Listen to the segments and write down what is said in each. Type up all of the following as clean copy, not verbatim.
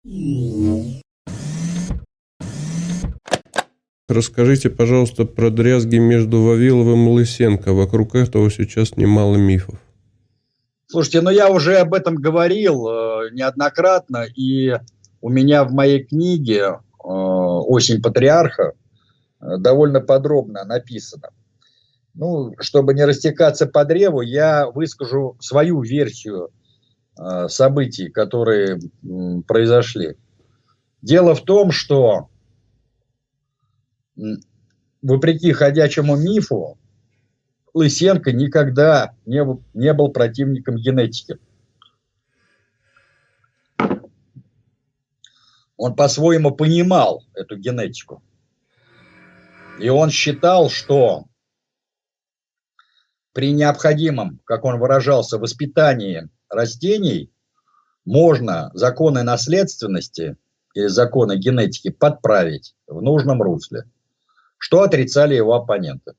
Расскажите, пожалуйста, про дрязги между Вавиловым и Лысенко. Вокруг этого сейчас немало мифов. Слушайте, я уже об этом говорил неоднократно, и у меня в моей книге «Осень патриарха» довольно подробно написано. Чтобы не растекаться по древу, я выскажу свою версию событий, которые произошли. Дело в том, что вопреки ходячему мифу, Лысенко никогда не был противником генетики. Он по-своему понимал эту генетику. И он считал, что при необходимом, как он выражался, воспитании растений можно законы наследственности или законы генетики подправить в нужном русле, что отрицали его оппоненты.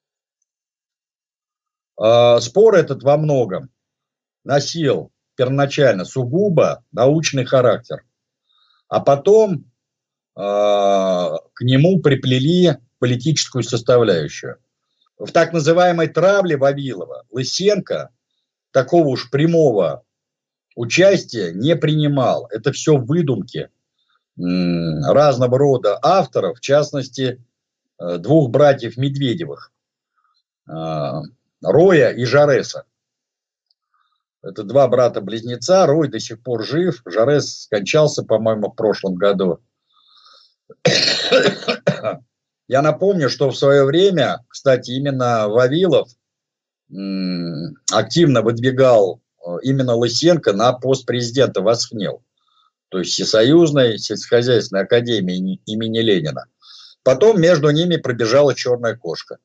Спор этот во многом носил первоначально сугубо научный характер, а потом к нему приплели политическую составляющую. В так называемой травле Вавилова Лысенко такого уж прямого участия не принимал. Это все выдумки разного рода авторов, в частности, двух братьев Медведевых, Роя и Жареса. Это два брата-близнеца. Рой до сих пор жив. Жарес скончался, по-моему, в прошлом году. Я напомню, что в свое время, кстати, именно Вавилов активно выдвигал именно Лысенко на пост президента ВосХНИЛ, то есть Всесоюзной сельскохозяйственной академии имени Ленина. Потом между ними пробежала черная кошка.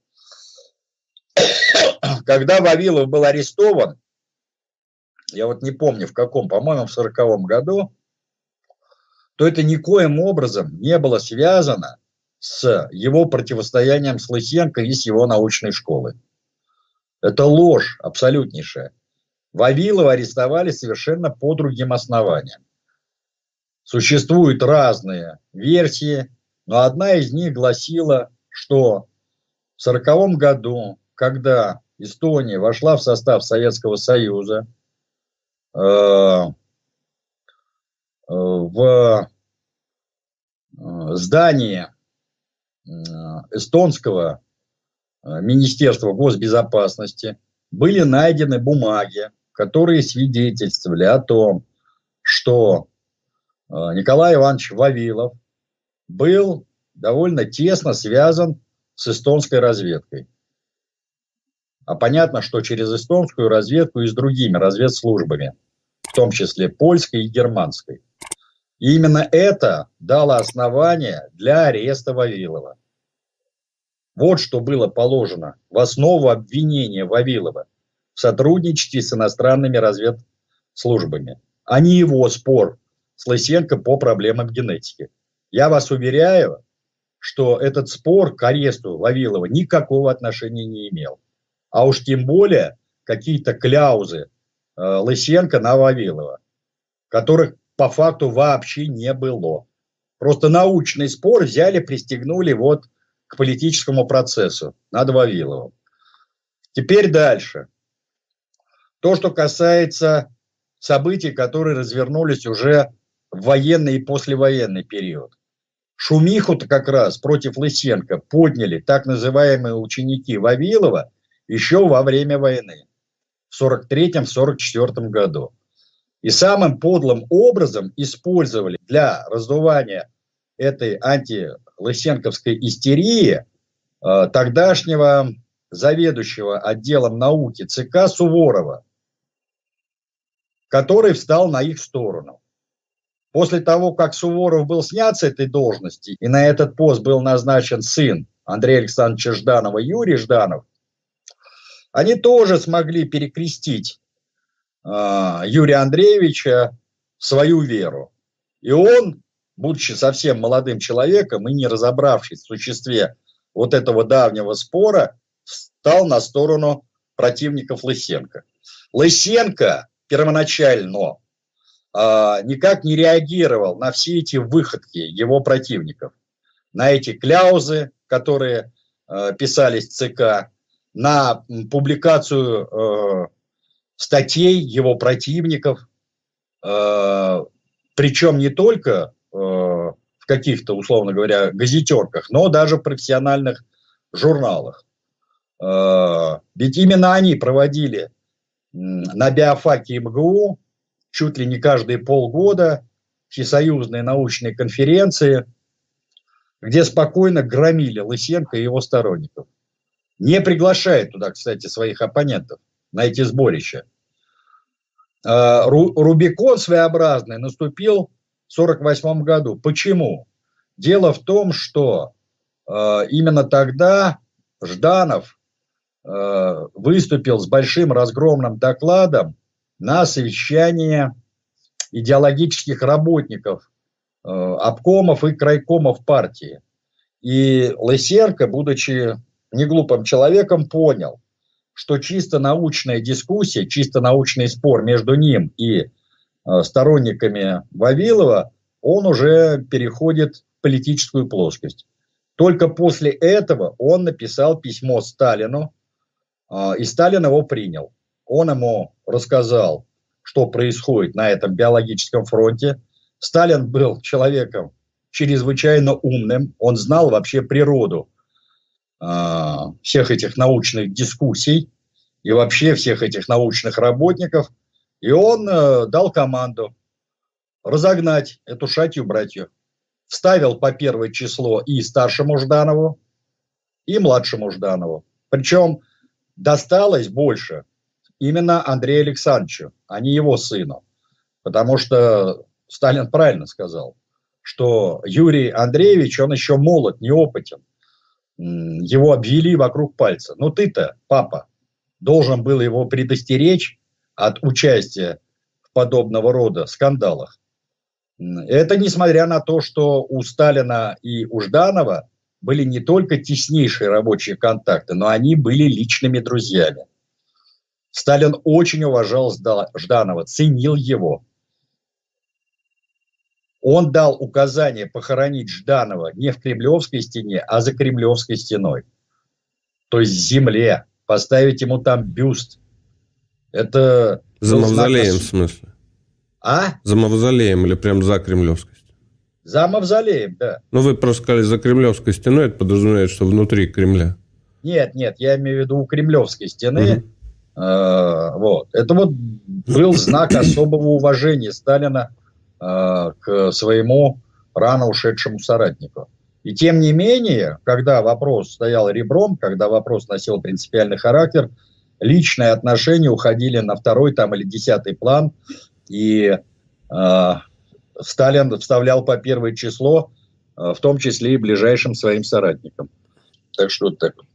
Когда Вавилов был арестован, я не помню в каком, по-моему, в 1940 году, то это никоим образом не было связано с его противостоянием с Лысенко и с его научной школой. Это ложь абсолютнейшая. Вавилова арестовали совершенно по другим основаниям. Существуют разные версии, но одна из них гласила, что в 1940 году, когда Эстония вошла в состав Советского Союза, в здании эстонского Министерства госбезопасности были найдены бумаги, которые свидетельствовали о том, что Николай Иванович Вавилов был довольно тесно связан с эстонской разведкой. А понятно, что через эстонскую разведку и с другими разведслужбами, в том числе польской и германской. И именно это дало основание для ареста Вавилова. Вот что было положено в основу обвинения Вавилова в сотрудничестве с иностранными разведслужбами, а не его спор с Лысенко по проблемам генетики. Я вас уверяю, что этот спор к аресту Вавилова никакого отношения не имел. А уж тем более какие-то кляузы Лысенко на Вавилова, которых по факту вообще не было. Просто научный спор взяли, пристегнули к политическому процессу над Вавиловым. Теперь дальше. То, что касается событий, которые развернулись уже в военный и послевоенный период. Шумиху-то как раз против Лысенко подняли так называемые ученики Вавилова еще во время войны, в 1943-1944 году. И самым подлым образом использовали для раздувания этой антилысенковской истерии тогдашнего заведующего отделом науки ЦК Суворова, который встал на их сторону. После того, как Суворов был снят с этой должности, и на этот пост был назначен сын Андрея Александровича Жданова, Юрий Жданов, они тоже смогли перекрестить Юрия Андреевича в свою веру. И он, будучи совсем молодым человеком и не разобравшись в существе этого давнего спора, встал на сторону противников Лысенко. Лысенко первоначально никак не реагировал на все эти выходки его противников, на эти кляузы, которые писались в ЦК, на публикацию статей его противников, причем не только в каких-то, условно говоря, газетерках, но даже в профессиональных журналах. Ведь именно они проводили на биофаке МГУ чуть ли не каждые полгода всесоюзные научные конференции, где спокойно громили Лысенко и его сторонников. Не приглашает туда, кстати, своих оппонентов на эти сборища. Рубикон своеобразный наступил в 1948 году. Почему? Дело в том, что именно тогда Жданов выступил с большим разгромным докладом на совещании идеологических работников, обкомов и крайкомов партии. И Лысенко, будучи неглупым человеком, понял, что чисто научная дискуссия, чисто научный спор между ним и сторонниками Вавилова, он уже переходит в политическую плоскость. Только после этого он написал письмо Сталину, и Сталин его принял. Он ему рассказал, что происходит на этом биологическом фронте. Сталин был человеком чрезвычайно умным, он знал вообще природу всех этих научных дискуссий и вообще всех этих научных работников. И он дал команду разогнать эту шатью-братью. Вставил по первое число и старшему Жданову, и младшему Жданову. Причем досталось больше именно Андрею Александровичу, а не его сыну. Потому что Сталин правильно сказал, что Юрий Андреевич, он еще молод, неопытен. Его обвели вокруг пальца. Ну ты-то, папа, должен был его предостеречь от участия в подобного рода скандалах. Это несмотря на то, что у Сталина и у Жданова были не только теснейшие рабочие контакты, но они были личными друзьями. Сталин очень уважал Жданова, ценил его. Он дал указание похоронить Жданова не в Кремлевской стене, а за Кремлевской стеной. То есть в земле. Поставить ему там бюст. Это... За мавзолеем, в смысле? А? За мавзолеем или прям за Кремлевской стеной? За мавзолеем, да. Ну, вы просто сказали за Кремлевской стеной, это подразумевает, что внутри Кремля. Нет, я имею в виду у Кремлевской стены. Вот. Это вот был знак особого уважения Сталина к своему рано ушедшему соратнику. И тем не менее, когда вопрос стоял ребром, когда вопрос носил принципиальный характер, личные отношения уходили на второй там, или 10-й план, и Сталин вставлял по первое число, в том числе и ближайшим своим соратникам. Так что вот так вот.